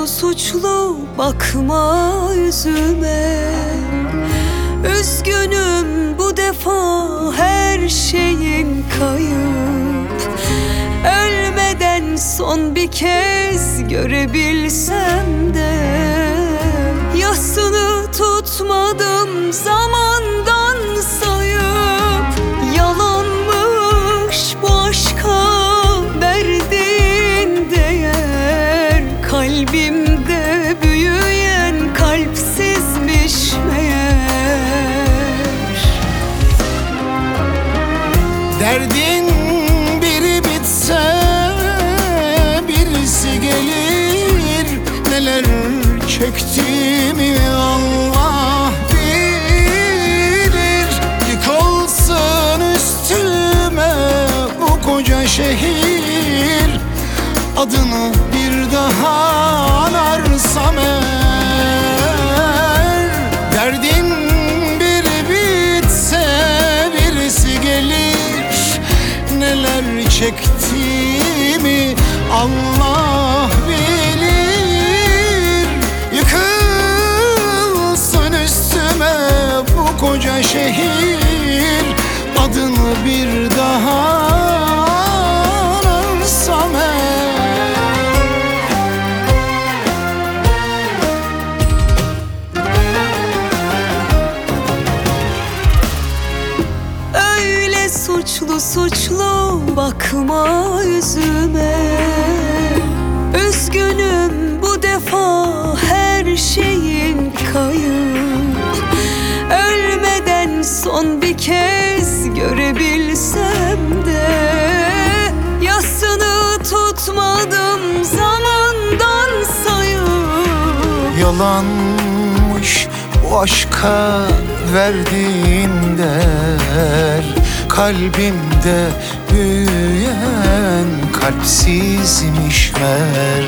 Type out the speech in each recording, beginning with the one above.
suçlu suçlu bakma yüzüme. Üzgünüm bu defa, her şeyim kayıp. Ölmeden son bir kez görebilsem de, yasını tutmadım zamandan sayıp. Yalanmış bu aşka verdiğin değer, kalbimde büyüyen kalpsizmiş meğer. Derdin biri bitse birisi gelir, neler çektiğimi Allah bilir. Yıkılsın üstüme bu koca şehir, adını bir daha anarsam eğer. Derdin biri bitse birisi gelir, neler çektiğimi Allah bilir. Yıkılsın üstüme bu koca şehir, adını bir daha anarsam Öyle suçlu suçlu bakma yüzüme. Üzgünüm bu defa, her şeyim kayıp. Ölmeden son bir kez görebilsem de, yasını tutmadım zamandan sayıp. Yalanmış bu aşka verdiğin değer, kalbimde büyüyen kalpsizmiş meğer.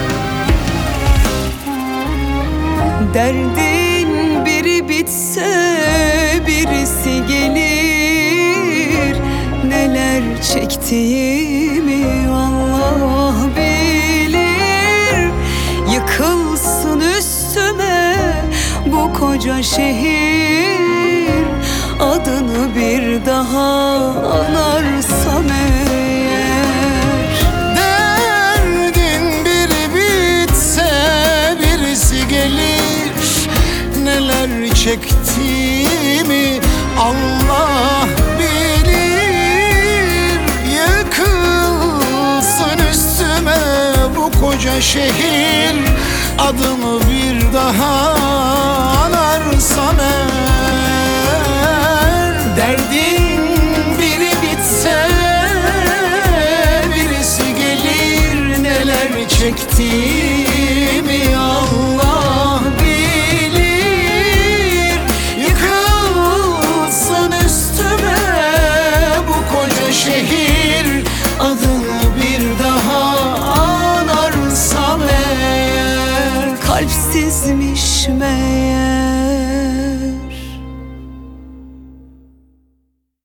Derdin biri bitse birisi gelir, neler çektiğimi Allah bilir. Yıkılsın üstüme bu koca şehir, adını bir daha anarsam eğer. Derdin biri bitse birisi gelir, neler çektiğimi Allah bilir. Yıkılsın üstüme bu koca şehir, adımı bir daha anarsam eğer. Derdin biri bitse birisi gelir, neler çektiğimi Allah bilir. Yıkılsın üstüme bu koca şehir, adını bir daha anarsam eğer. Kalpsizmiş meğer.